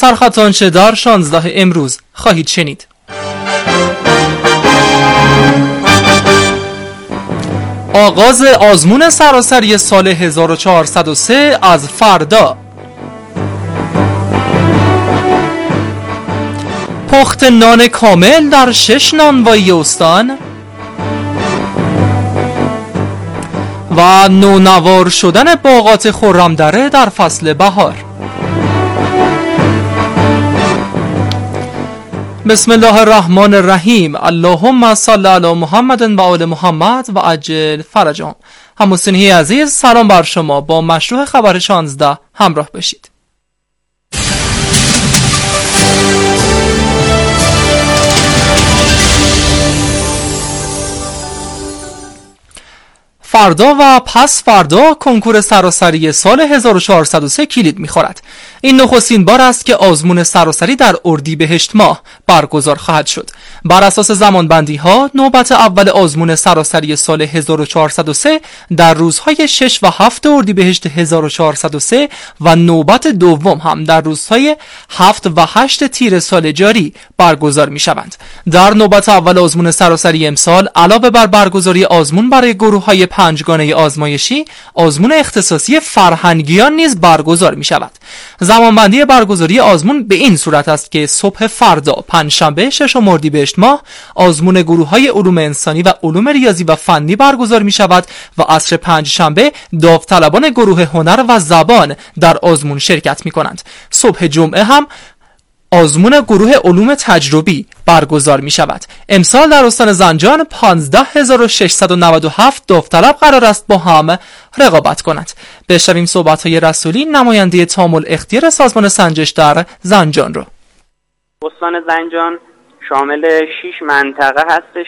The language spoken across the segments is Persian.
سرخط آنچه در 16 امروز خواهید شنید. آغاز آزمون سراسری سال 1403 از فردا. پخت نان کامل در 6 نانوایی استان و نونوار شدن باغات خرمدره در فصل بهار. بسم الله الرحمن الرحیم. اللهم صل علی محمد و آل محمد و عجل فرجهم. هموطنان عزیز، سلام بر شما. با مشروع خبر 16 همراه بشید. فردا و پس فردا کنکور سراسری سال 1403 کلید می‌خورد. این نخستین بار است که آزمون سراسری در اردیبهشت ماه برگزار خواهد شد. بر اساس زمانبندی‌ها نوبت اول آزمون سراسری سال 1403 در روزهای 6 و 7 اردیبهشت 1403 و نوبت دوم هم در روزهای 7 و 8 تیر سال جاری برگزار می‌شوند. در نوبت اول آزمون سراسری امسال علاوه بر برگزاری آزمون برای گروه‌های پنجگانه آزمایشی، آزمون اختصاصی فرهنگیان نیز برگزار می شود. زمانبندی برگزاری آزمون به این صورت است که صبح فردا پنجشنبه 6 اردیبهشت ماه آزمون گروه‌های علوم انسانی و علوم ریاضی و فنی برگزار می شود و عصر پنجشنبه داوطلبان گروه هنر و زبان در آزمون شرکت می کنند. صبح جمعه هم آزمون گروه علوم تجربی برگزار می شود. امسال در استان زنجان 15697 داوطلب قرار است با هم رقابت کنند. بشنویم صحبت‌های رسولی، نماینده تامل اختیار سازمان سنجش در زنجان رو. استان زنجان شامل 6 منطقه هستش.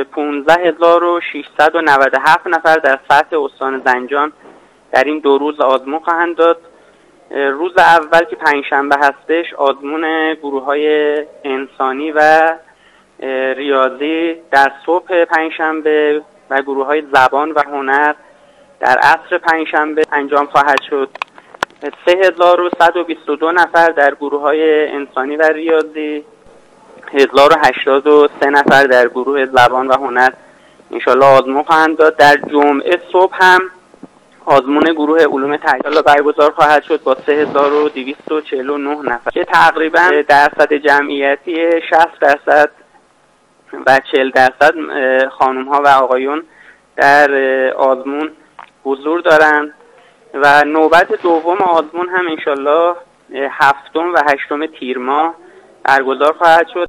15697 نفر در سطح استان زنجان در این 2 روز آزمون خواهند داد. روز اول که پنجشنبه هستش آزمون گروه‌های انسانی و ریاضی در صبح پنجشنبه و گروه‌های زبان و هنر در عصر پنجشنبه انجام خواهد شد. 3122 نفر در گروه‌های انسانی و ریاضی، 1083 نفر در گروه زبان و هنر انشالله آزمون خواهند داد. در جمعه صبح هم آزمون گروه علوم تجربی برگزار خواهد شد با 3249 نفر که تقریبا درصد جمعیتی 60% و 40% خانم ها و آقایون در آزمون حضور دارند و نوبت دوم آزمون هم انشالله 7 و 8 تیر ماه برگزار خواهد شد.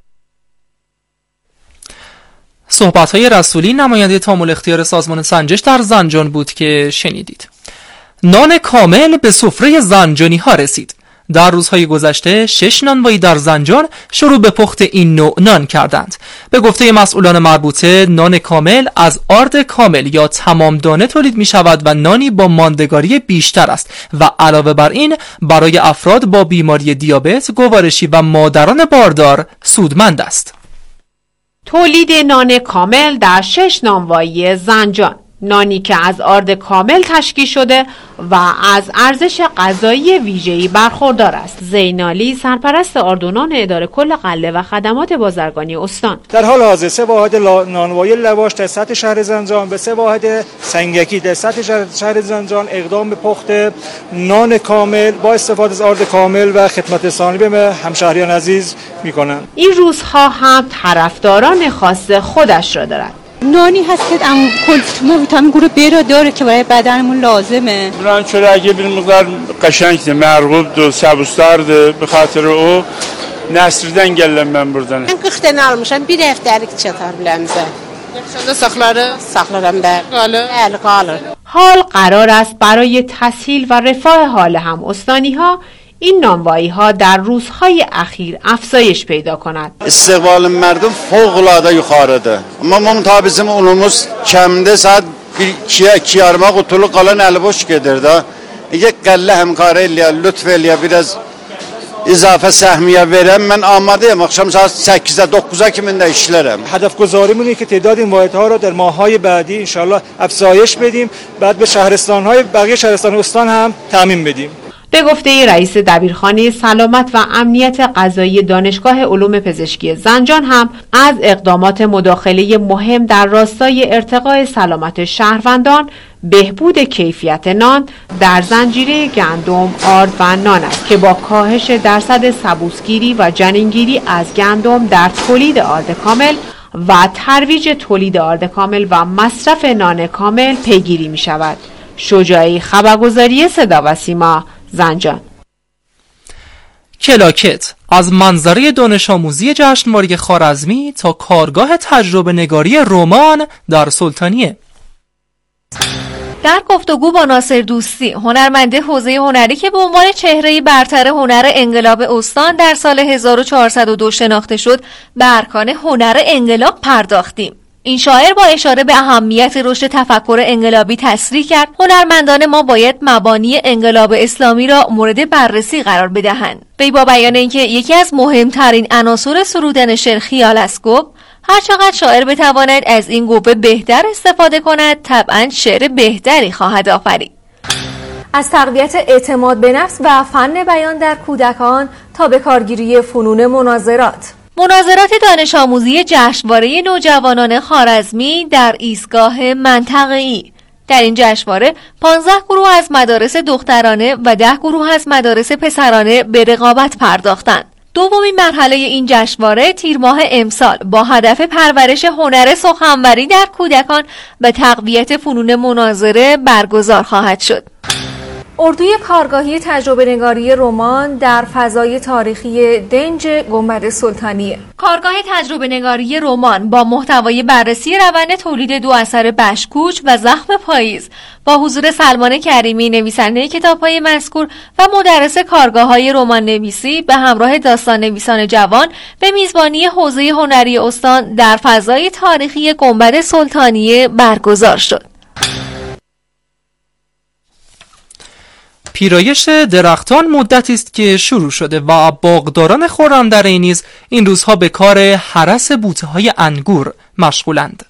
صحبت‌های رسولی، نماینده تامل اختیار سازمان سنجش در زنجان بود که شنیدید. نان کامل به سفره زنجانی ها رسید. در روزهای گذشته 6 نانوایی در زنجان شروع به پخت این نوع نان کردند. به گفته مسئولان مربوطه، نان کامل از آرد کامل یا تمام دانه تولید می شود و نانی با ماندگاری بیشتر است و علاوه بر این برای افراد با بیماری دیابت، گوارشی و مادران باردار سودمند است. تولید نان کامل در 6 نانوایی زنجان. نانی که از آرد کامل تشکیل شده و از ارزش غذایی ویژه‌ای برخوردار است. زینالی، سرپرست آردونان اداره کل غله و خدمات بازرگانی استان: در حال حاضر 3 واحد نانوایی لواش در سطح شهر زنجان به 3 واحد سنگکی در سطح شهر زنجان اقدام به پخت نان کامل با استفاده از آرد کامل و خدمت رسانی به همشهریان عزیز می‌کنند. این روزها هم طرفداران خاص خودش را دارد. نانی هست که ویتامین گروه B را داره که برای بدنمون لازمه. بران چراغی bir miqdar qəşəngdir, məğrubdur, səbustardır. به خاطر o Nəsrdən gələm mən buradan. Mən 40 dənə almışam, bir həftəlik çatar biləmizə. Yaxşıda saxları? Saxlaram bəli, qalır. حال قرار است برای تسهیل و رفاه حال هم استانی ها این نانوایی ها در روزهای اخیر افزایش پیدا کند. استقبال مردم فوق العاده yuxarıdır. Amma monta bizim unumuz kəmdə saat 2 yarıma qutulu qalan əli boş gedir də. Əgər qəllə həmkarı eləyə, lütf eləyə biraz اضافه سهمیه verəm. من آماده‌ام akşam saat 8'e 9'a kiminde işlerim. هدف گذاریمون اینه که تعداد این واحدها رو در ماه‌های بعدی انشالله افزایش بدیم، بعد به شهرستان‌های بقیه شهرستان استان هم تامین بدیم. به گفته رئیس دبیرخانه سلامت و امنیت غذایی دانشگاه علوم پزشکی زنجان هم از اقدامات مداخله مهم در راستای ارتقاء سلامت شهروندان بهبود کیفیت نان در زنجیره گندم، آرد و نان است که با کاهش درصد سبوسگیری و جنینگیری از گندم در تولید آرد کامل و ترویج تولید آرد کامل و مصرف نان کامل پیگیری می شود. شجاعی، خبرگزاری صدا و سیما، زنجان. کلاکت از منظره دانش آموزی جشنواره خوارزمی تا کارگاه تجربه نگاری رمان در سلطانیه. در گفتگو با ناصر دوستی، هنرمند حوزه هنری که به عنوان چهره برتر هنر انقلاب استان در سال 1402 شناخته شد، به ارکان هنر انقلاب پرداختیم. این شاعر با اشاره به اهمیت رشد تفکر انقلابی تصریح کرد هنرمندان ما باید مبانی انقلاب اسلامی را مورد بررسی قرار بدهند. وی با بیان اینکه یکی از مهمترین عناصر سرودن شعر خیال است گفت هرچقدر شاعر بتواند از این قوه بهتر استفاده کند طبعا شعر بهتری خواهد آفرید. از تقویت اعتماد به نفس و فن بیان در کودکان تا به کارگیری فنون مناظرات دانش آموزی جشنواره نوجوانان خوارزمی در ایستگاه منطقه‌ای. در این جشنواره 15 گروه از مدارس دخترانه و 10 گروه از مدارس پسرانه به رقابت پرداختند. دومین مرحله این جشنواره تیر ماه امسال با هدف پرورش هنر سخنوری در کودکان و تقویت فنون مناظره برگزار خواهد شد. اردوی کارگاهی تجربه نگاری رمان در فضای تاریخی دنج گنبد سلطانیه. کارگاه تجربه نگاری رمان با محتوای بررسی روند تولید 2 اثر بشکوچ و زخم پاییز با حضور سلمان کریمی نویسنده کتاب‌های مذکور و مدرس کارگاه‌های رمان نویسی به همراه داستان نویسان جوان به میزبانی حوزه هنری استان در فضای تاریخی گنبد سلطانیه برگزار شد. پیرایش درختان مدتی است که شروع شده و باغداران خرمدره نیز این روزها به کار هرس بوته‌های انگور مشغولند.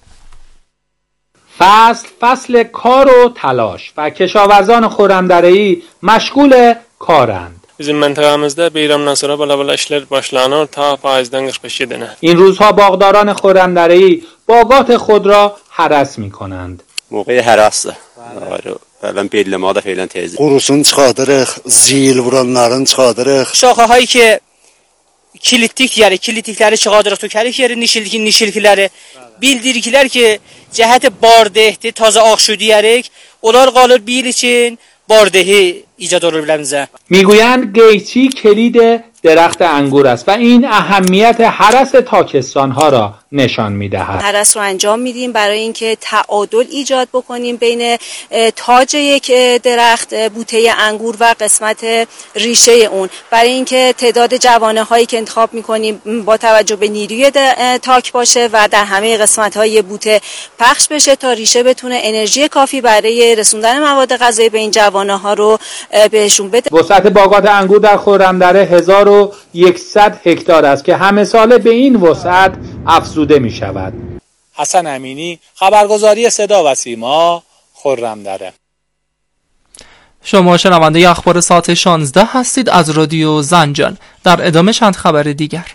فصل کار و تلاش و کشاورزان خرمدره‌ای مشغول کارند. Bizim məntəqəmizdə bayramdan sonra belə işlər başlanır ta payızdan 45 dənə. این روزها باغداران خرمدره‌ای باغات خود را هرس می‌کنند. موقع هرسه. Falan belləmə də falan tezdir. Qurusunu çıxardırıq, zil vuranların çıxardırıq. Şaxahayı ki kilitlikləri çıxardırıq, tökərik yeri nişilkiləri. Bildiriklər ki, cəhəti bardehdi, taza ağşu deyərik. Onlar qalır bir için bardehi ایجاد olur biləmizə. میگویند قیچی کلید درخت انگور است و این اهمیت هرس تاکستان‌ها را نشان می‌دهد. هرس رو انجام میدیم برای اینکه تعادل ایجاد بکنیم بین تاج یک درخت بوته انگور و قسمت ریشه اون، برای اینکه تعداد جوانه‌هایی که انتخاب می‌کنیم با توجه به نیروی تاک باشه و در همه قسمت‌های بوته پخش بشه تا ریشه بتونه انرژی کافی برای رسوندن مواد غذایی به این جوانه‌ها رو بهشون بده. وسعت باغات انگور در خرمدره 1100 هکتار است که همه ساله به این وسعت افزوده می شود. حسن امینی، خبرگزاری صدا و سیما، خرمدره. شما شنونده اخبار ساعت 16 هستید از رادیو زنجان. در ادامه چند خبر دیگر.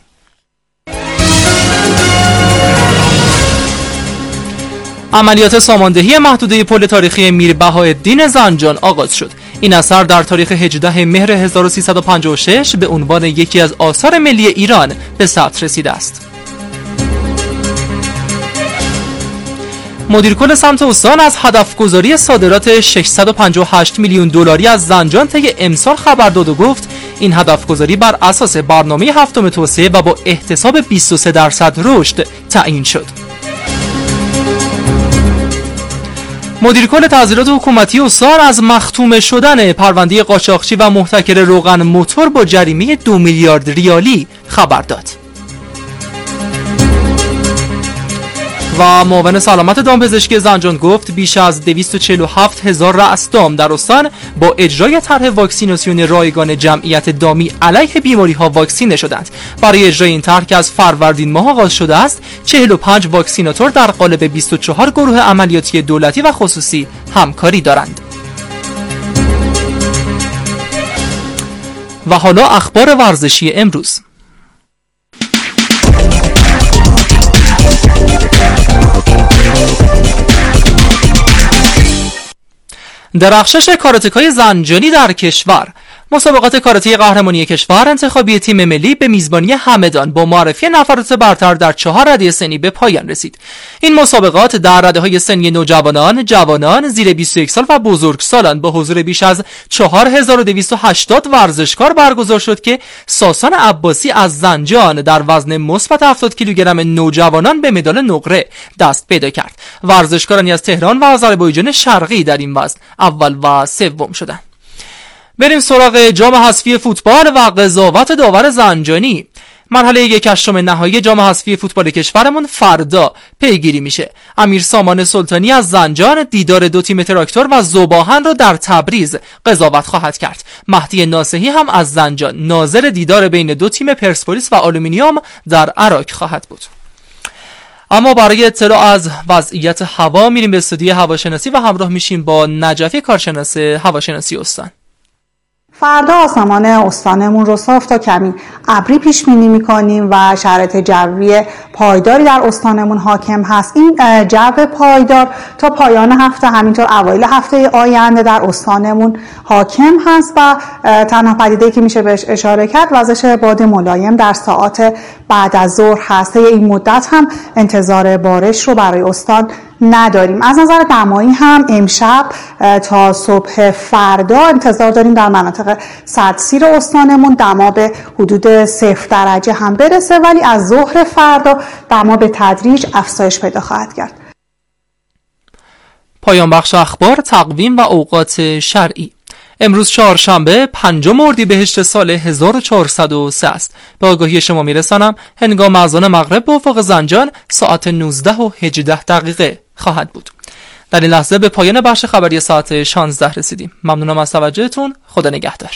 عملیات ساماندهی محدوده پل تاریخی میر بهاءالدین زنجان آغاز شد. این اثر در تاریخ 18 مهر 1356 به عنوان یکی از آثار ملی ایران به ثبت رسیده است. مدیر کل سمت استان از هدفگذاری صادرات 658 میلیون دلاری از زنجان طی امسال خبر داد و گفت این هدفگذاری بر اساس برنامه هفتم توسعه و با احتساب 23% رشد تعیین شد. مدیر کل تحصیلات حکومتی استان از مختوم شدن پرونده قاچاقچی و محتکر روغن موتور با جریمه 2 میلیارد ریالی خبر داد. و معاون سلامت دامپزشکی زنجان گفت بیش از 247,000 رأس دام در استان با اجرای طرح واکسیناسیون رایگان جمعیت دامی علیه بیماری‌ها واکسینه شدند. برای اجرای این طرح که از فروردین ماه آغاز شده است، 45 واکسیناتور در قالب 24 گروه عملیاتی دولتی و خصوصی همکاری دارند. و حالا اخبار ورزشی امروز. درخشش کاراتکای زنجانی در کشور. مسابقات کاراته قهرمانی کشور انتخابی تیم ملی به میزبانی همدان با معرفی نفرات برتر در 4 رده سنی به پایان رسید. این مسابقات در رده‌های سنی نوجوانان، جوانان، زیر 21 سال و بزرگسالان با حضور بیش از 4280 ورزشکار برگزار شد که ساسان عباسی از زنجان در وزن مثبت 70 کیلوگرم نوجوانان به مدال نقره دست پیدا کرد. ورزشکارانی از تهران و آذربایجان شرقی در این وزن اول و سوم شدند. بریم سراغ جام حذفی فوتبال و قضاوت داور زنجانی. مرحله 1/8 نهایی جام حذفی فوتبال کشورمون فردا پیگیری میشه. امیر سامان سلطانی از زنجان دیدار 2 تیم تراکتور و ذوباهن رو در تبریز قضاوت خواهد کرد. مهدی ناصحی هم از زنجان ناظر دیدار بین 2 تیم پرسپولیس و آلومینیوم در عراق خواهد بود. اما برای اطلاع از وضعیت هوا میریم به استودیو هواشناسی و همراه میشیم با نجفی کارشناس هواشناسی استان. فردا آسمان استانمون رو صاف تا کمی ابری پیش بینی می‌کنیم و شرایط جوی پایداری در استانمون حاکم هست. این جو پایدار تا پایان هفته همینطور اوایل هفته آینده در استانمون حاکم هست و تنها پدیده‌ای که میشه بهش اشاره کرد وزش باد ملایم در ساعات بعد از ظهر هست. این مدت هم انتظار بارش رو برای استان نداریم. از نظر دمایی هم امشب تا صبح فردا انتظار داریم در مناطق سردسیر استانمون دما به حدود 0 درجه هم برسه، ولی از ظهر فردا دما به تدریج افزایش پیدا خواهد کرد. پایان بخش اخبار، تقویم و اوقات شرعی. امروز چهارشنبه 5 اردیبهشت سال 1403 است. به آگاهی شما میرسانم هنگام اذان مغرب به افق زنجان ساعت 19:18 خواهد بود. در این لحظه به پایان بخش خبری ساعت 16 رسیدیم. ممنونم از توجهتون. خدا نگهدار.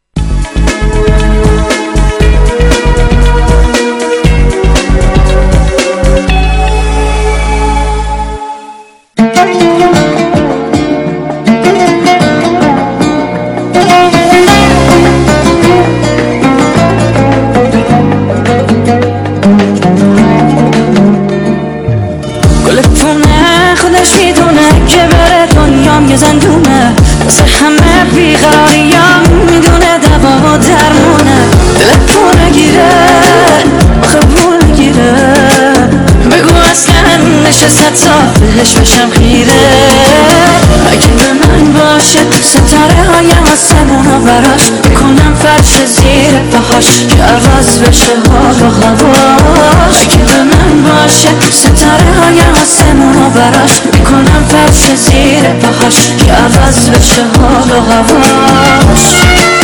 یه زندونه واسه همه بیقراریام میدونه دوا و درمونه دلت پول نگیره آخه پول نگیره بگو اصلا نشست تا بهش بشم خیره اگه به من باشه ستاره های آسمونو براش بکنم فرش زیر پاهاش که عوض بشه حال و هواش اگه به من باشه ستاره های آسمونو براش بکنم فرش زیر پاهاش که عوض بشه حال و هواش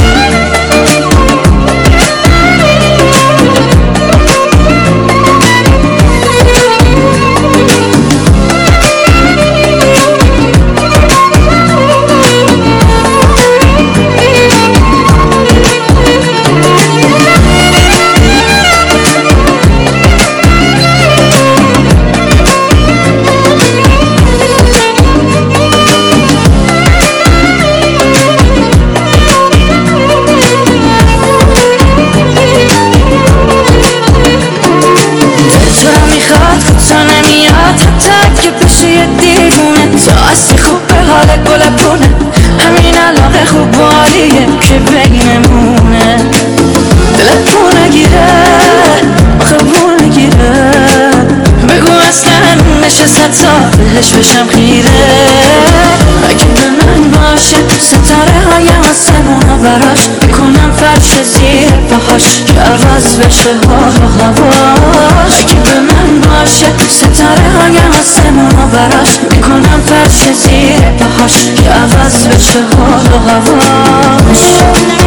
بهش بشم خیره اگه به من باشه ستاره های آسمونو براش بکنم فرش زیر پاهاش که عوض بشه حال و هواش اگه به من باشه ستاره های آسمونو براش بکنم فرش زیر پاهاش که عوض بشه حال و هواش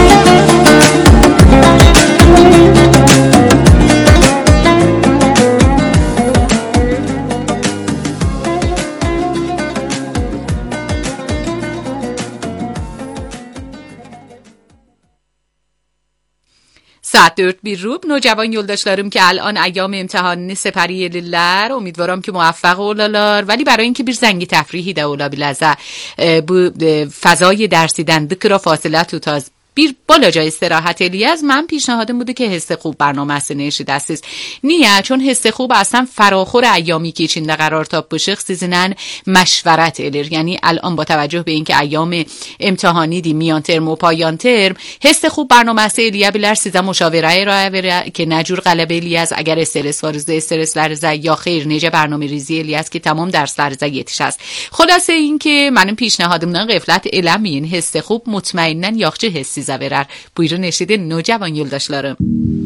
saat 4 bir rub nocavan yoldaşlarım ki الان ایام امتحان سپری لiller امیدوارم که موفق olalar ولی برای اینکه bir زنگی تفریحی de olabilirse bu fazای درسیدن dikra fasilat ut az bir balaca istirahat eləyəz. Mən پیشنهادم بوده که حس خوب برنamesi eşidəsiz. Niye? Çün حس خوب اصلا فراخور ایامی که içində قرار tapmışıq sizinlə مشورت edir. یعنی الان با توجه به اینکه ایام امتحانی دی میان ترم و پایان ترم حس خوب برنamesi eləyə bilər sizə müşavirə ارائه verə که نجور غلبه eləyəz əgər استرس varsa استرسlərinizə یا خیر necə برنامه‌ریزی eləyəz که tamam dərslərinizə yetişəz. Xülasə اینکه mənim پیشنهادımdan qəflət eləməyin. حس خوب mutmainən yaxşı hiss sizə verər. Buyurun eşidin nocavan yoldaşlarım.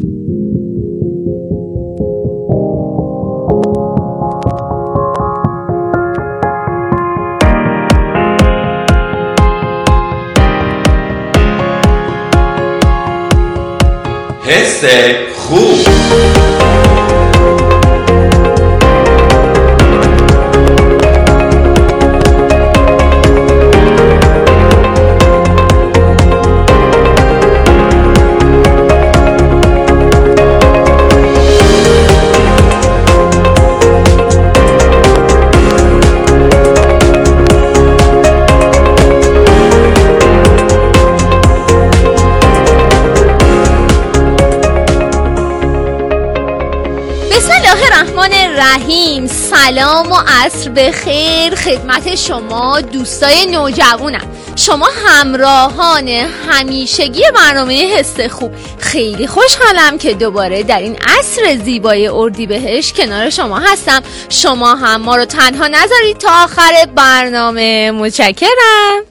حس خوب. رحیم. سلام و عصر بخیر خدمت شما دوستای نوجوانم، شما همراهان همیشگی برنامه حس خوب. خیلی خوشحالم که دوباره در این عصر زیبای اردیبهشت کنار شما هستم. شما هم ما رو تنها نذارید تا آخر برنامه. متشکرم.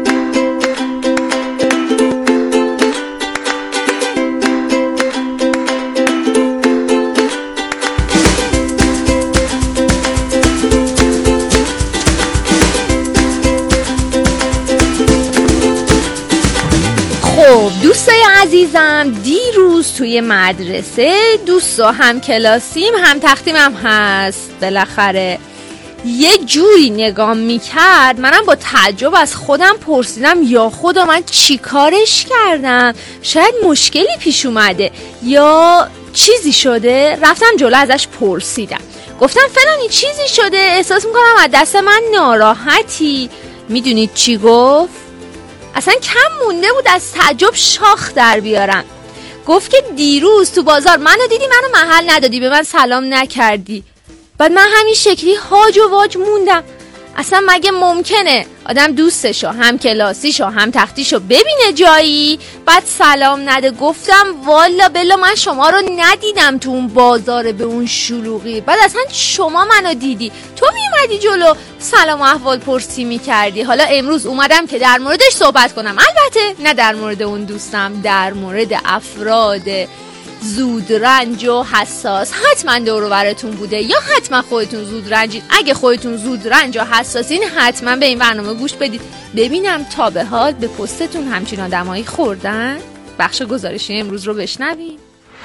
دوستای عزیزم، دیروز توی مدرسه دوستا هم کلاسیم هم تختیمم هست بالاخره یه جوری نگام میکرد منم با تعجب از خودم پرسیدم یا خدا من چی کارش کردم، شاید مشکلی پیش اومده یا چیزی شده. رفتم جلو ازش پرسیدم، گفتم فلانی چیزی شده، احساس میکنم از دست من ناراحتی. میدونید چی گفت؟ اصلا کم مونده بود از تعجب شاخ در بیارم. گفت که دیروز تو بازار منو دیدی، منو محل ندادی، به من سلام نکردی. بعد من همین شکلی هاج و واج موندم. اصلا مگه ممکنه آدم دوستشو هم کلاسیشو هم تختیشو ببینه جایی بعد سلام نده؟ گفتم والا بلا من شما رو ندیدم تو اون بازار به اون شلوغی، بعد اصلا شما منو دیدی، تو میومدی جلو سلام و احوال پرسی میکردی. حالا امروز اومدم که در موردش صحبت کنم، البته نه در مورد اون دوستم، در مورد افراد زود رنج و حساس. حتما دور و براتون بوده یا حتما خودتون زود رنجین. اگه خودتون زود رنج و حساسین حتما به این برنامه گوش بدید. ببینم تا به حال به پستتون همچین آدمایی خوردن؟ بخش گزارشی امروز رو بشنویم.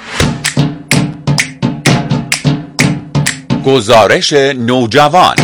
گزارش نوجوان.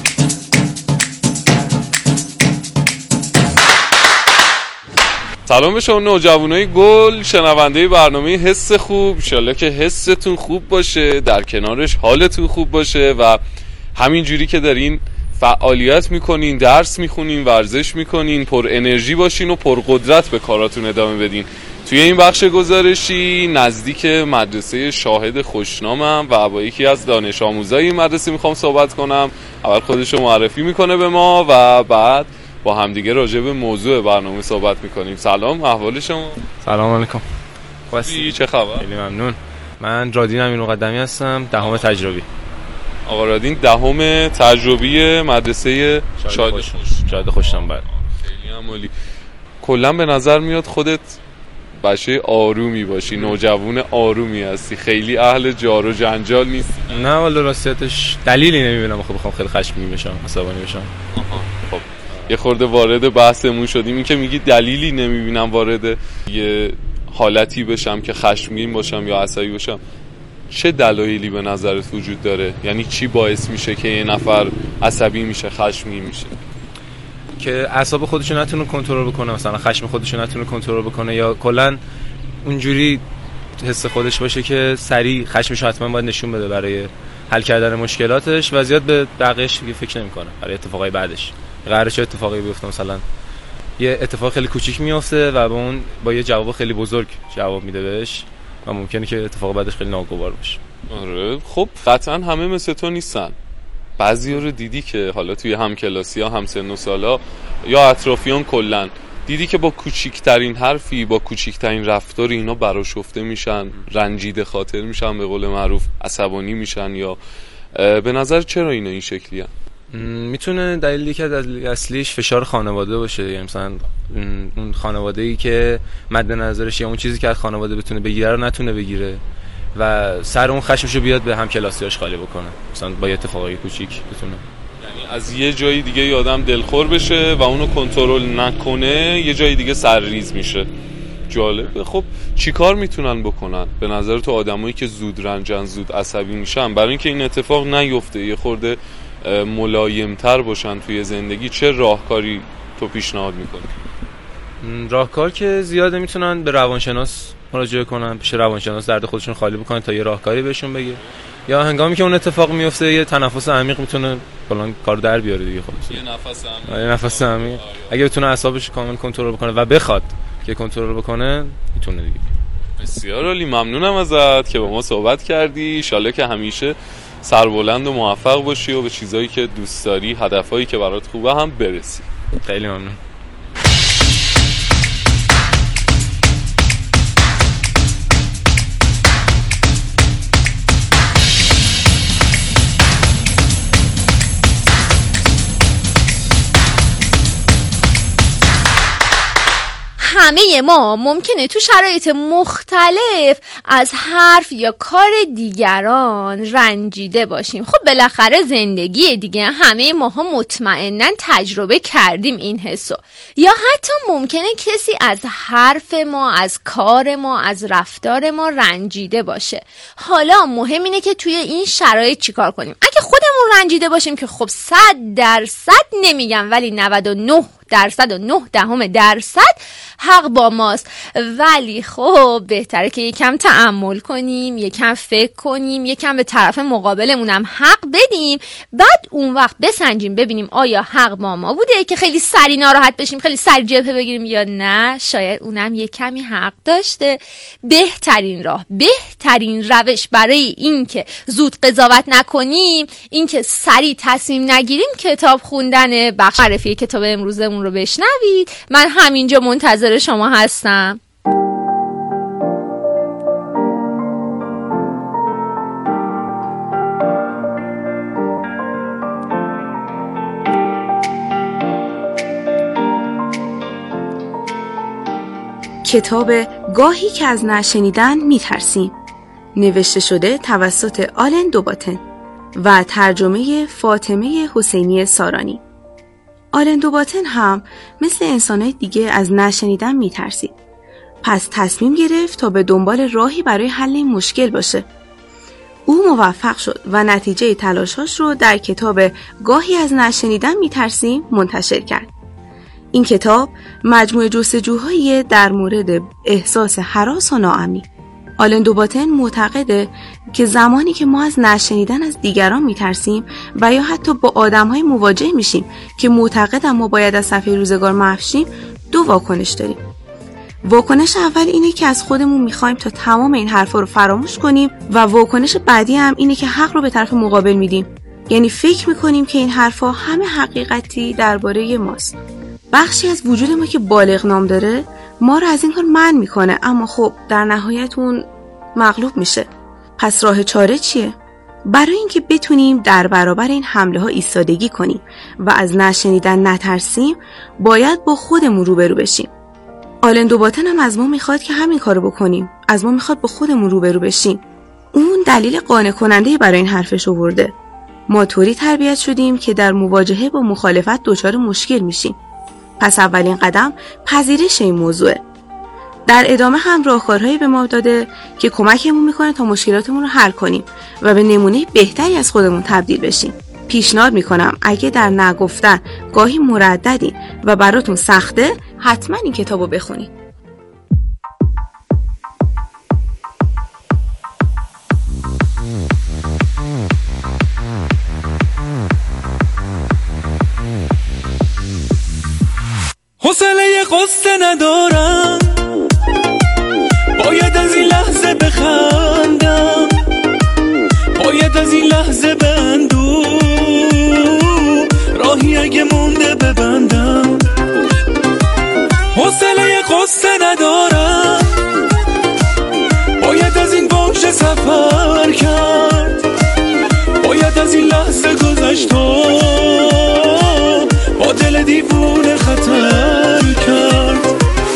سلام به شما نوجوانای گل، شنونده برنامه حس خوب. انشالله که حستون خوب باشه، در کنارش حالتون خوب باشه و همینجوری که دارین فعالیت میکنین، درس میخونین، ورزش میکنین، پر انرژی باشین و پر قدرت به کاراتون ادامه بدین. توی این بخش گزارشی نزدیک مدرسه شاهد خوشنامم و با یکی از دانش آموزای این مدرسه میخوام صحبت کنم. اول خودش رو معرفی میکنه به ما و بعد با همدیگه راجع به موضوع برنامه صحبت میکنیم. سلام، احوال شما؟ سلام علیکم. خوبی؟ چه خبر؟ خیلی ممنون. من رادین امین مقدمی هستم، دهم تجربی. آقا رادین دهم تجربی مدرسه شاهد خوشنام. بله خیلی عالی. کلا به نظر میاد خودت بچه آرومی باشی، نوجوان آرومی هستی، خیلی اهل جار و جنجال نیستی. نه والا راستیتش دلیلی نمیبینم بخوام خیلی خشمگین بشم، عصبانی بشم. خب یه خورده وارد بحثمون شدیم، این که میگی دلیلی نمیبینم وارد یه حالتی بشم که خشمگین باشم یا عصبی باشم، چه دلایلی به نظرت وجود داره؟ یعنی چی باعث میشه که یه نفر عصبی میشه، خشمگین میشه؟ که اعصاب خودشو نتونه کنترل بکنه، مثلا خشم خودشو نتونه کنترل بکنه، یا کلا اونجوری حس خودش باشه که سریع خشمش حتما باید نشون بده برای حل کردن مشکلاتش و زیاد به بقیه‌اش فکر نمی‌کنه برای اتفاقای بعدش. قراره چه اتفاقی بیفته، مثلا یه اتفاق خیلی کوچیک میفته و با یه جواب خیلی بزرگ جواب میده بهش و ممکنه که اتفاق بعدش خیلی ناگوار باشه. آره خب قطعا همه مثل تو نیستن. بعضیا رو دیدی که حالا توی همکلاسی‌ها، همسن و سالا یا اطرافیان کلن دیدی که با کوچیکترین حرفی، با کوچیکترین رفتاری اینا برآشفته میشن، رنجیده خاطر میشن، به قول معروف عصبانی میشن. یا به نظر چرا اینا این شکلی هن؟ میتونه دلیلی که اصلیش فشار خانواده باشه. یعنی مثلا اون خانواده‌ای که مد نظرش یا اون چیزی که از خانواده بتونه بگیره رو نتونه بگیره و سر اون خشمشو بیاد به همکلاسیاش خالی بکنه، مثلا با اتفاقی کوچیک بتونه. یعنی از یه جایی دیگه یه آدم دلخور بشه و اونو کنترل نکنه، یه جای دیگه سرریز میشه. جالبه. خب چیکار میتونن بکنن به نظر تو آدمایی که زود رنجن، زود عصبی میشن، برای اینکه این اتفاق نیفته، یه خورده ملایمتر باشن توی زندگی؟ چه راهکاری تو پیشنهاد میکنی؟ راهکار که زیاده، میتونن به روانشناس مراجعه کنن، پیش روانشناس درد خودشون خالی بکنن تا یه راهکاری بهشون بگه، یا هنگامی که اون اتفاق میفته یه تنفس عمیق میتونه کلا کار در بیاره دیگه. خودش یه نفس عمیق اگه بتونه اعصابش کامل کنترل بکنه و بخواد که کنترل بکنه میتونه دیگه. بسیار عالی، ممنونم ازت که با ما صحبت کردی. ان شاءالله که همیشه سربلند و موفق باشی و به چیزایی که دوست داری، هدفایی که برات خوبه هم برسی. خیلی ممنون. همه ما ممکنه تو شرایط مختلف از حرف یا کار دیگران رنجیده باشیم. خب بالاخره زندگی دیگه، همه ماها مطمئناً تجربه کردیم این حسو. یا حتی ممکنه کسی از حرف ما، از کار ما، از رفتار ما رنجیده باشه. حالا مهم اینه که توی این شرایط چیکار کنیم. اگه خودمون رنجیده باشیم که خب 100% نمیگم ولی 99.9% حق با ماست، ولی خب بهتره که یکم تأمل کنیم، یکم فکر کنیم، یکم به طرف مقابلمونم حق بدیم، بعد اون وقت بسنجیم ببینیم آیا حق با ما بوده که خیلی سری ناراحت بشیم، خیلی سری جبهه بگیریم، یا نه شاید اونم یک کمی حق داشته. بهترین راه، بهترین روش برای این که زود قضاوت نکنیم، این که سری تصمیم نگیریم، کتاب خوندن. بخش معرفی کتاب امروزمون رو بشنوید. من همینجا منتظر شما هستم. کتاب گاهی که از نشنیدن میترسیم، نوشته شده توسط آلن دوباتن و ترجمه فاطمه حسینی سارانی. آلن دوباتن هم مثل انسانهای دیگه از نشنیدن میترسید. پس تصمیم گرفت تا به دنبال راهی برای حل این مشکل باشه. او موفق شد و نتیجه تلاشاش رو در کتاب گاهی از نشنیدن میترسیم منتشر کرد. این کتاب مجموعه جستجوهایی در مورد احساس هراس و ناامنی. آلن دوباتن معتقده که زمانی که ما از نشنیدن از دیگران میترسیم و یا حتی با آدم‌های مواجه میشیم که معتقدن ما باید از صفحه روزگار محو شیم، دو واکنش داریم. واکنش اول اینه که از خودمون میخوایم تا تمام این حرفا رو فراموش کنیم و واکنش بعدی هم اینه که حق رو به طرف مقابل میدیم. یعنی فکر میکنیم که این حرفا همه حقیقتی درباره ماست. بخشی از وجود ما که بالغ نام داره ما رو از این کار منع میکنه، اما خب در نهایت اون مغلوب میشه. پس راه چاره چیه؟ برای اینکه بتونیم در برابر این حمله ها ایستادگی کنیم و از نشنیدن نترسیم، باید با خودمون روبرو بشیم. آلن دوباتن هم از ما میخواد که همین کارو بکنیم. از ما میخواد با خودمون روبرو بشیم. اون دلیل قانع کننده برای این حرفش آورده. ما طوری تربیت شدیم که در مواجهه با مخالفت دچار مشکل میشیم. پس اولین قدم پذیرش این موضوعه. در ادامه هم راهکارهایی به ما داده که کمکمون میکنه تا مشکلاتمون رو حل کنیم و به نمونه بهتری از خودمون تبدیل بشیم. پیشنهاد میکنم اگه در نگفتن گاهی مرددین و براتون سخته، حتما این کتابو بخونید. حوصله قصه ندارم، باید از این لحظه بخندم، باید از این لحظه بندم، راهی اگه مونده ببندم. حوصله قصه ندارم، باید از این باشه سفر کرد، باید از این لحظه گذشت و با دل دیوونه خطر کرد.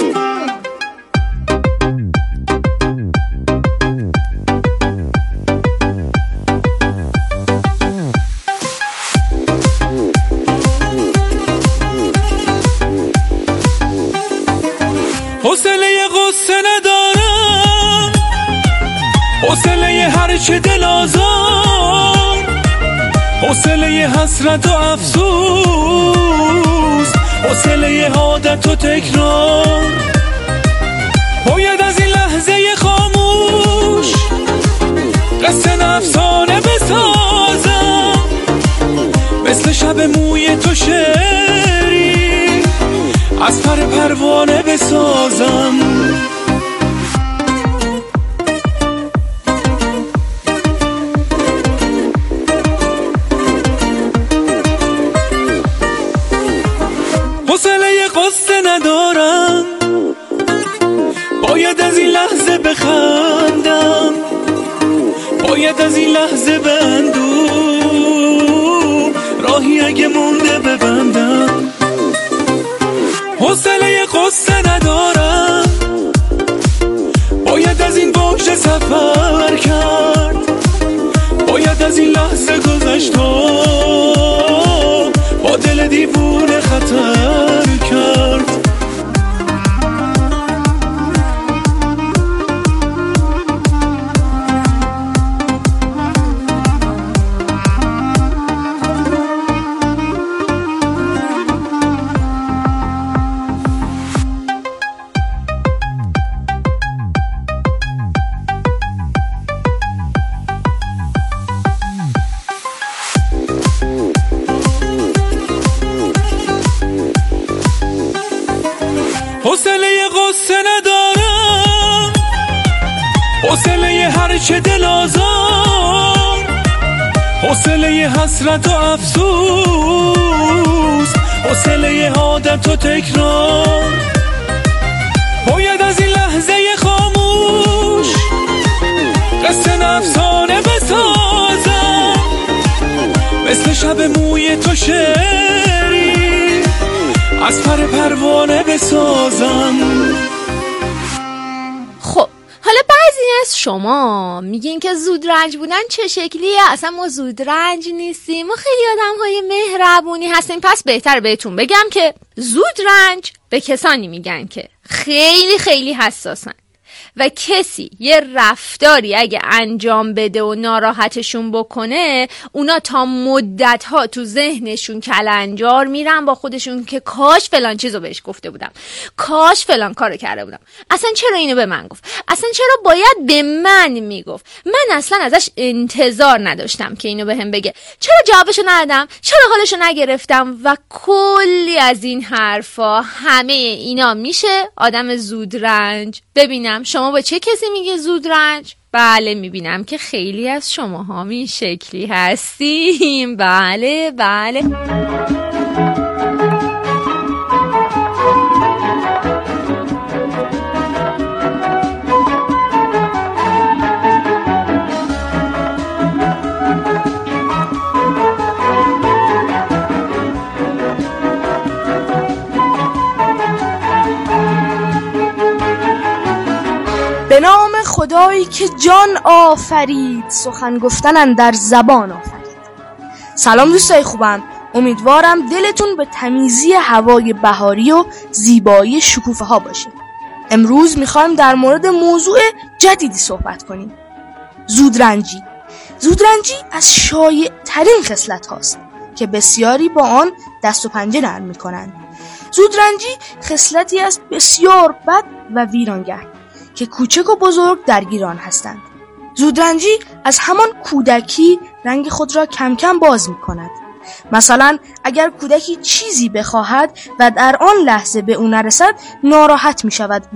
حوصله قصه ندارم، حوصله هرچه دل آزار، حوصله حسرت و افسوس، حوصله عادت و تکرار. باید از این لحظه خاموش قصه افسانه بسازم، مثل شب موی تو شعری از پر پروانه بسازم. حوصله قصه ندارم، باید از این لحظه بخندم، باید از این لحظه بندم، راهی اگه مونده ببندم. حوصله قصه ندارم، باید از این باشه سفر کرد، باید از این لحظه گذشت و با دل دیوونه خطر کرد. حوصله قصه ندارم، حوصله هرچه دل آزار، حوصله حسرت و افسوس، حوصله عادت و تکرار. باید از این لحظه خاموش قصه افسانه بسازم، مثل شب موی تو شعری از پر پروانه بسازم. خب حالا بعضی از شما میگین که زودرنج بودن چه شکلیه؟ اصلا ما زودرنج نیستیم، ما خیلی آدم‌های مهربونی هستیم. پس بهتر بهتون بگم که زودرنج به کسانی میگن که خیلی خیلی حساسن و کسی یه رفتاری اگه انجام بده و ناراحتشون بکنه، اونا تا مدت‌ها تو ذهنشون کلنجار میرن با خودشون که کاش فلان چیزو بهش گفته بودم، کاش فلان کارو کرده بودم، اصلا چرا اینو به من گفت، اصلا چرا باید به من میگفت، من اصلا ازش انتظار نداشتم که اینو بهم بگه، چرا جوابشو ندادم، چرا حالشو نگرفتم و کلی از این حرفا. همه اینا میشه آدم زودرنج. ببینم شما با چه کسی میگه زودرنج؟ بله میبینم که خیلی از شما ها این شکلی هستیم. بله بله. به نام خدایی که جان آفرید، سخن گفتن اندر زبان آفرید. سلام دوستای خوبم، امیدوارم دلتون به تمیزی هوای بهاری و زیبایی شکوفه ها باشه. امروز میخوایم در مورد موضوع جدیدی صحبت کنیم: زودرنجی. زودرنجی از شایع ترین خصلت هاست که بسیاری با آن دست و پنجه نرم میکنند. زودرنجی خصلتی است بسیار بد و ویرانگر که کوچک و بزرگ درگیران هستند. زودرنجی از همان کودکی رنگ خود را کم کم باز می کند. مثلا اگر کودکی چیزی بخواهد و در آن لحظه به او نرسد ناراحت می شود